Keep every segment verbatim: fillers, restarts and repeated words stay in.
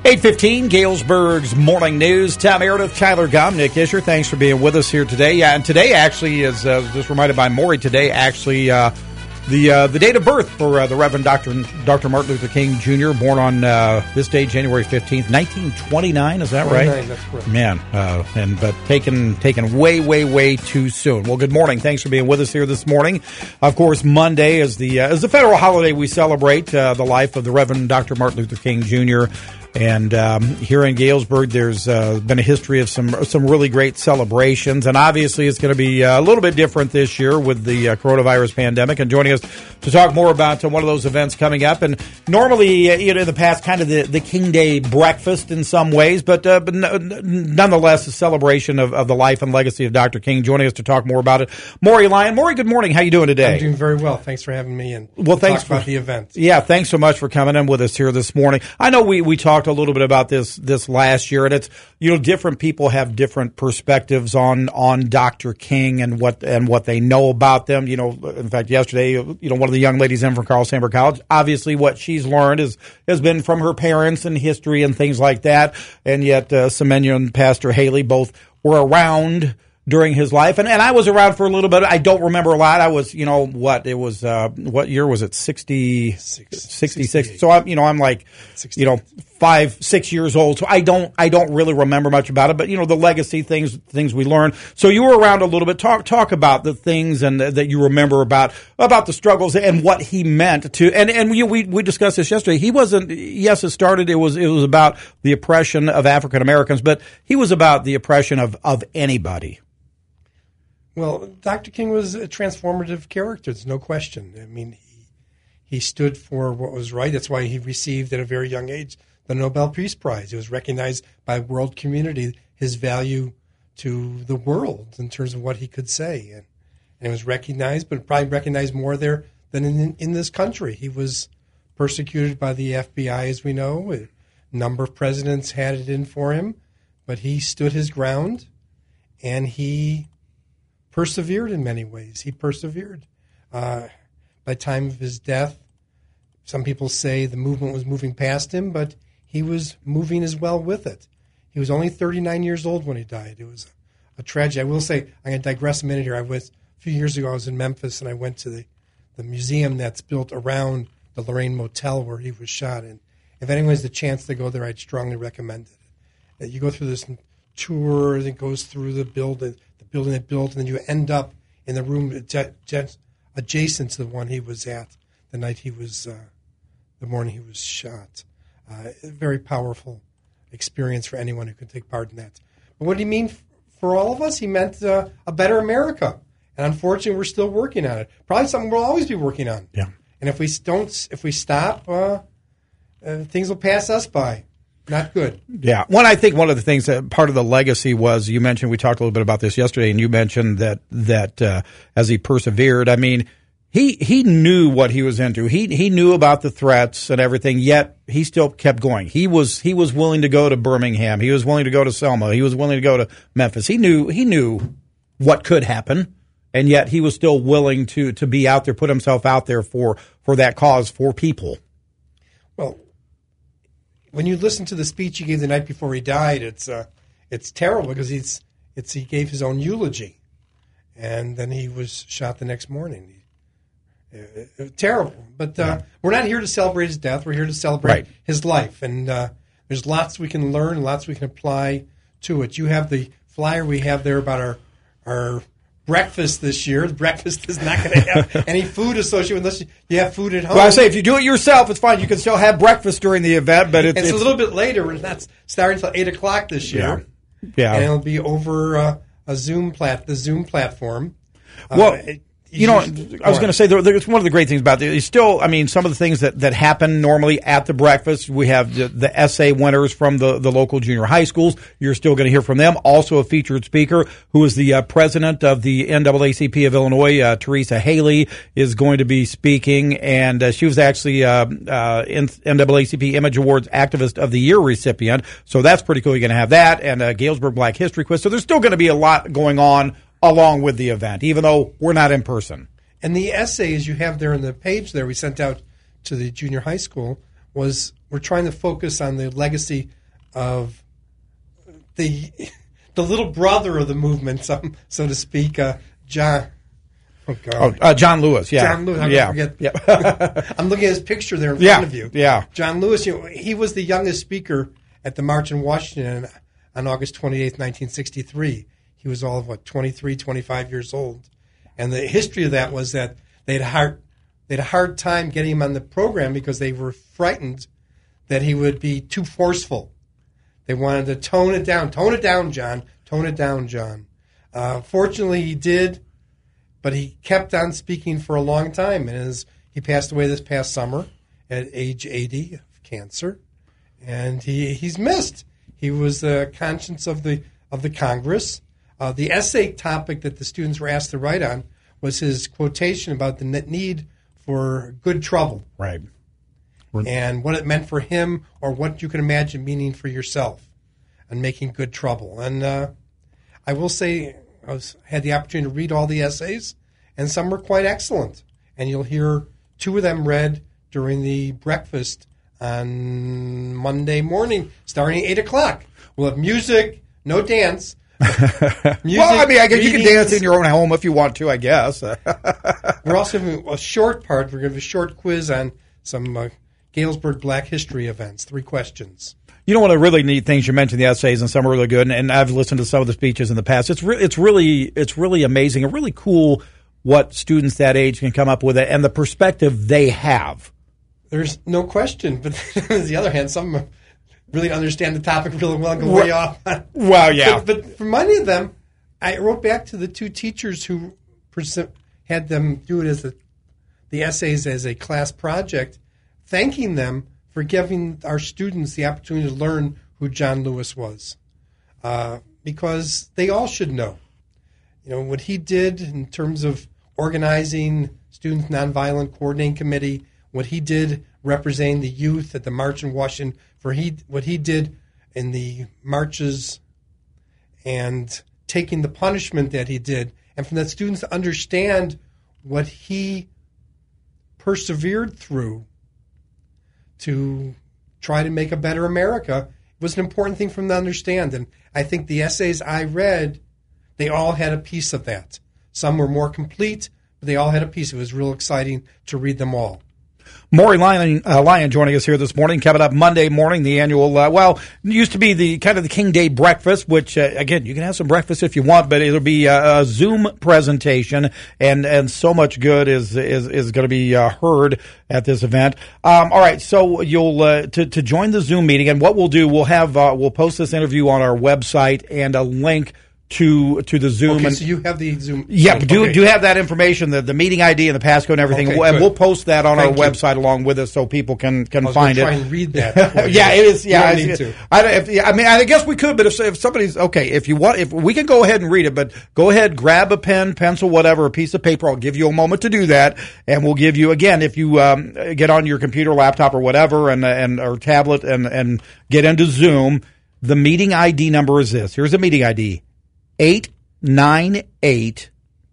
eight fifteen, Galesburg's Morning News. Tom Meredith, Tyler Gum, Nick Isher, thanks for being with us here today. Yeah, and today actually is, uh, just reminded by Maury, today actually uh, the uh, the date of birth for uh, the Reverend Doctor Doctor Martin Luther King Junior, born on uh, this day, January fifteenth, nineteen twenty-nine, is that right? That's correct. Man, uh, and but taken taken way, way, way too soon. Well, good morning. Thanks for being with us here this morning. Of course, Monday is the uh, is the federal holiday we celebrate uh, the life of the Reverend Doctor Martin Luther King Junior And um, here in Galesburg, there's uh, been a history of some some really great celebrations. And obviously, it's going to be uh, a little bit different this year with the uh, coronavirus pandemic. And joining us to talk more about uh, one of those events coming up. And normally, uh, you know, in the past, kind of the, the King Day breakfast in some ways. But, uh, but n- nonetheless, a celebration of, of the life and legacy of Doctor King. Joining us to talk more about it, Maury Lyon. Maury, good morning. How you doing today? I'm doing very well. Thanks for having me in. Well, thanks talk for about the event. Yeah, thanks so much for coming in with us here this morning. I know we, we talked a little bit about this this last year, and it's, you know, different people have different perspectives on on Doctor King and what and what they know about them. You know, in fact, yesterday, you know, one of the young ladies in from Carl Sandburg College, obviously what she's learned is has been from her parents and history and things like that, and yet uh, Semenya and Pastor Haley both were around during his life, and, and I was around for a little bit. I don't remember a lot. I was, you know, what it was. Uh, what year was it? sixty, sixty-six. So I'm, you know, I'm like, you know, five, six years old. So I don't, I don't really remember much about it. But you know, the legacy things, things we learned. So you were around a little bit. Talk, talk about the things and uh, that you remember about about the struggles and what he meant to. And and we we we discussed this yesterday. He wasn't. Yes, it started. It was it was about the oppression of African Americans, but he was about the oppression of of anybody. Well, Doctor King was a transformative character. There's no question. I mean, he he stood for what was right. That's why he received at a very young age the Nobel Peace Prize. It was recognized by the world community, his value to the world in terms of what he could say. And, and it was recognized, but probably recognized more there than in, in this country. He was persecuted by the F B I, as we know. A number of presidents had it in for him, but he stood his ground, and he persevered in many ways. He persevered. Uh, by the time of his death, some people say the movement was moving past him, but he was moving as well with it. He was only thirty-nine years old when he died. It was a, a tragedy. I will say, I'm going to digress a minute here. I was, a few years ago, I was in Memphis, and I went to the, the museum that's built around the Lorraine Motel where he was shot. And if anyone has the chance to go there, I'd strongly recommend it. That you go through this tour that goes through the building, the building they built, and then you end up in the room adjacent to the one he was at the night he was, uh, the morning he was shot. Uh, a very powerful experience for anyone who could take part in that. But what did he mean for all of us? He meant uh, a better America. And unfortunately, we're still working on it. Probably something we'll always be working on. Yeah. And if we don't, if we stop, uh, uh, things will pass us by. Not good. Yeah. One, I think one of the things that part of the legacy was, you mentioned, we talked a little bit about this yesterday, and you mentioned that that uh, as he persevered, I mean, he he knew what he was into. He he knew about the threats and everything, yet he still kept going. He was he was willing to go to Birmingham. He was willing to go to Selma. He was willing to go to Memphis. He knew he knew what could happen, and yet he was still willing to to be out there, put himself out there for for that cause, for people. Well, when you listen to the speech he gave the night before he died, it's uh, it's terrible because he's it's he gave his own eulogy, and then he was shot the next morning. Uh, uh, terrible, but uh, yeah. We're not here to celebrate his death. We're here to celebrate right. his life, and uh, there's lots we can learn, lots we can apply to it. You have the flyer we have there about our our breakfast this year. The breakfast is not going to have any food associated unless you have food at home. Well, I say if you do it yourself, it's fine. You can still have breakfast during the event, but it's, it's, it's a little bit later. It's not starting until eight o'clock this year. Yeah, yeah. And it'll be over uh, a Zoom plat, the Zoom platform. Well. Uh, it, You know, I was going to say, there's one of the great things about it is still, I mean, some of the things that, that happen normally at the breakfast. We have the, the essay winners from the, the local junior high schools. You're still going to hear from them. Also a featured speaker who is the uh, president of the N double A C P of Illinois, uh, Teresa Haley, is going to be speaking. And uh, she was actually uh, uh, N double A C P Image Awards Activist of the Year recipient. So that's pretty cool. You're going to have that and uh, Galesburg Black History Quiz. So there's still going to be a lot going on along with the event, even though we're not in person. And the essays you have there on the page there we sent out to the junior high school was we're trying to focus on the legacy of the the little brother of the movement, so, so to speak, uh, John. Oh, God. Oh, uh, John Lewis, yeah. John Lewis, I yeah. forget. Yeah. I'm looking at his picture there in yeah. front of you. Yeah. John Lewis, you know, he was the youngest speaker at the March in Washington on August twenty-eighth, nineteen sixty-three. He was all of, what, twenty-three, twenty-five years old. And the history of that was that they had a hard, they had a hard time getting him on the program because they were frightened that he would be too forceful. They wanted to tone it down. Tone it down, John. Tone it down, John. Uh, fortunately, he did. But he kept on speaking for a long time, and his, he passed away this past summer at age eighty of cancer, and he he's missed. He was the conscience of the of the Congress. Uh, the essay topic that the students were asked to write on was his quotation about the need for good trouble, Right. and what it meant for him, or what you can imagine meaning for yourself, and making good trouble. And uh, I will say, I was, had the opportunity to read all the essays, and some were quite excellent. And you'll hear two of them read during the breakfast on Monday morning, starting at eight o'clock. We'll have music, no dance. Music, well, I mean, I guess you can readings. dance in your own home if you want to, I guess. We're also having a short part. We're going to have a short quiz on some uh, Galesburg Black History events, three questions. You know, one of the really neat things you mentioned, the essays, and some are really good, and, and I've listened to some of the speeches in the past. It's re- it's really it's really amazing and really cool what students that age can come up with and the perspective they have. There's no question, but on the other hand, some really understand the topic really well and go way off. Well, yeah. But, but for many of them, I wrote back to the two teachers who pres- had them do it as a, the essays as a class project, thanking them for giving our students the opportunity to learn who John Lewis was, uh, because they all should know. You know, what he did in terms of organizing Students Nonviolent Coordinating Committee, what he did representing the youth at the March in Washington, for he what he did in the marches and taking the punishment that he did, and for the students to understand what he persevered through to try to make a better America was an important thing for them to understand. And I think the essays I read, they all had a piece of that. Some were more complete, but they all had a piece. It was real exciting to read them all. Maury Lyon, uh, Lyon joining us here this morning. Coming up Monday morning, the annual, uh, well, it used to be the kind of the King Day breakfast, which, uh, again, you can have some breakfast if you want, but it'll be a, a Zoom presentation, and, and so much good is is, is going to be uh, heard at this event. Um, all right, so you'll uh, to to join the Zoom meeting, and what we'll do, we'll have uh, we'll post this interview on our website and a link to to the Zoom. Okay, and, so you have the Zoom. Yeah, do okay. do have that information, the, the meeting I D and the passcode and everything, Okay, and good. we'll post that on Thank our you. website along with us so people can can I was find gonna it. try and read that. Yeah, it is. Yeah, you don't I, need to. I, don't- if, yeah, I mean, I guess we could, but if if somebody's okay, if you want, if we can go ahead and read it, but go ahead, grab a pen, pencil, whatever, a piece of paper. I'll give you a moment to do that, and we'll give you again if you um, get on your computer, laptop, or whatever, and and or tablet, and and get into Zoom. The meeting I D number is this. Here's a meeting I D: eight nine eight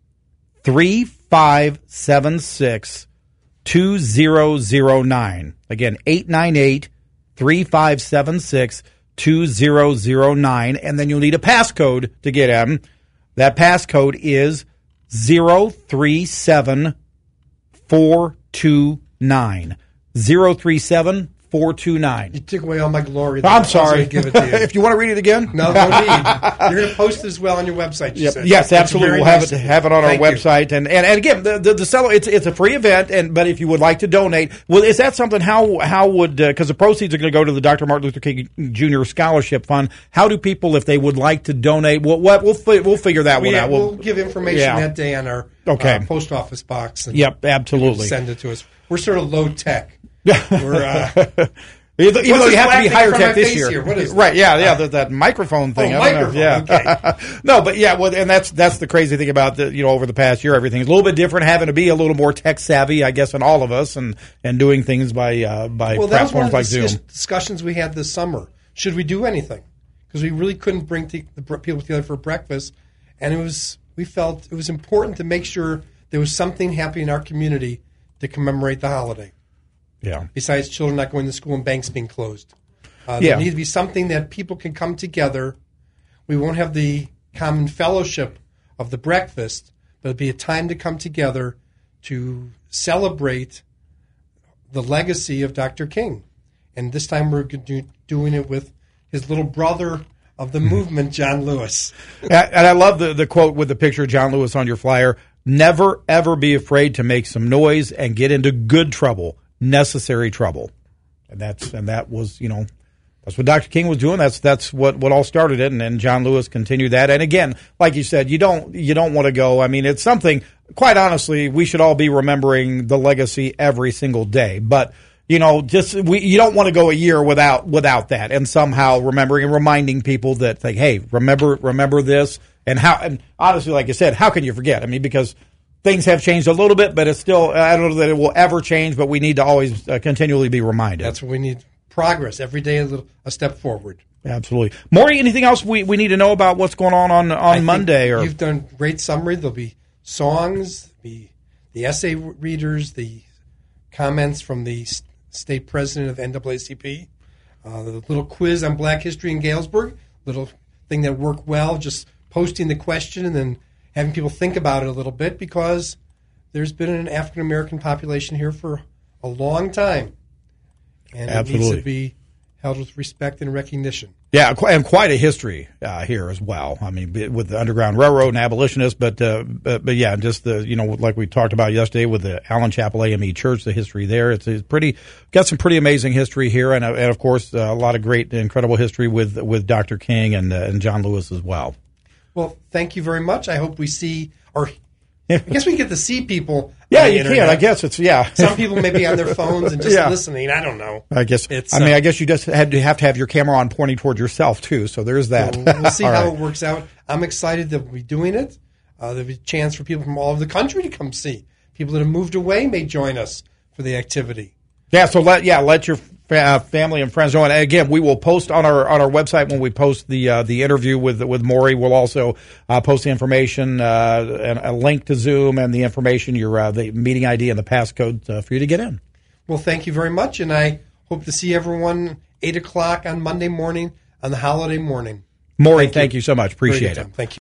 three five seven six two zero zero nine. Again, eight nine eight three five seven six two zero zero nine, and then you'll need a passcode to get in. That passcode is zero three seven four two nine. zero three seven four two nine. You took away all my glory. I'm sorry. Give it to you. If you want to read it again? No, no need. You're going to post it as well on your website. You Yep. said. Yes, That's absolutely. very We'll have nice it of you. have it on Thank our you. website, and, and and again, the the, the cello, it's it's a free event, and but if you would like to donate, well, is that something? How how would because the proceeds are going to go to the Doctor Martin Luther King Junior Scholarship Fund? How do people, if they would like to donate? What what we'll fi- we'll figure that We, one out. we'll, We'll, give information yeah. that day on our Okay. uh, post office box. And Yep, absolutely. send it to us. We're sort of low tech. Yeah. We're uh, Even even though this you have to black be thing higher from tech my this face year, here? What is right? that? Yeah, yeah, that, that microphone thing. Oh, I don't know. microphone, Yeah, no, but yeah, well, and that's that's the crazy thing about the you know over the past year, everything is a little bit different, having to be a little more tech savvy, I guess, in all of us, and and doing things by uh, by well, that was one platforms of the like Zoom. dis- discussions we had this summer. Should we do anything? Because we really couldn't bring the, the br- people together for breakfast, and it was we felt it was important to make sure there was something happening in our community to commemorate the holiday. Yeah. Besides children not going to school and banks being closed. Uh, Yeah. there needs to be something that people can come together. We won't have the common fellowship of the breakfast, but it'll be a time to come together to celebrate the legacy of Doctor King. And this time we're do, doing it with his little brother of the movement, John Lewis. And I love the, the quote with the picture of John Lewis on your flyer. Never, ever be afraid to make some noise and get into good trouble, necessary trouble. And that's and that was, you know, that's what Doctor King was doing. That's that's what, what all started it, and, and John Lewis continued that. And again, like you said, you don't you don't want to go. I mean, it's something. Quite honestly, we should all be remembering the legacy every single day. But you know, just we you don't want to go a year without without that, and somehow remembering and reminding people that, like, hey, remember remember this, and how. And honestly, like you said, how can you forget? I mean, because things have changed a little bit, but it's still. I don't know that it will ever change, but we need to always uh, continually be reminded. That's what we need. Progress every day, a little a step forward. Absolutely, Maury. Anything else we, we need to know about what's going on on, on Monday? Or you've done great summary. There'll be songs, be the essay readers, the comments from the state president of N double A C P, uh, the little quiz on Black history in Galesburg, little thing that worked well. Just posting the question and then having people think about it a little bit, because there's been an African American population here for a long time. And Absolutely. It needs to be held with respect and recognition. Yeah, and quite a history uh, here as well. I mean, with the Underground Railroad and abolitionists, but, uh, but but yeah, just the you know, like we talked about yesterday with the Allen Chapel A M E Church, the history there. It's, it's pretty got some pretty amazing history here, and, and of course uh, a lot of great, incredible history with with Doctor King and uh, and John Lewis as well. Well, thank you very much. I hope we see, or I guess we get to see people. Yeah, you can. I guess it's yeah. Some people may be on their phones and just yeah. listening. I don't know. I guess. It's, I mean, uh, I guess you just had to have to have your camera on pointing toward yourself too. So there's that. So we'll see how right. it works out. I'm excited that we'll be doing it. Uh, there'll be a chance for people from all over the country to come see. People that have moved away may join us for the activity. Yeah. So let yeah let your uh, family and friends know. And again, we will post on our on our website when we post the uh, the interview with with Maury. We'll also uh, post the information uh, and a link to Zoom and the information, your uh, the meeting I D and the passcode uh, for you to get in. Well, thank you very much, and I hope to see everyone eight o'clock on Monday morning on the holiday morning. Maury, thank, thank you. you so much. Appreciate it. Thank you.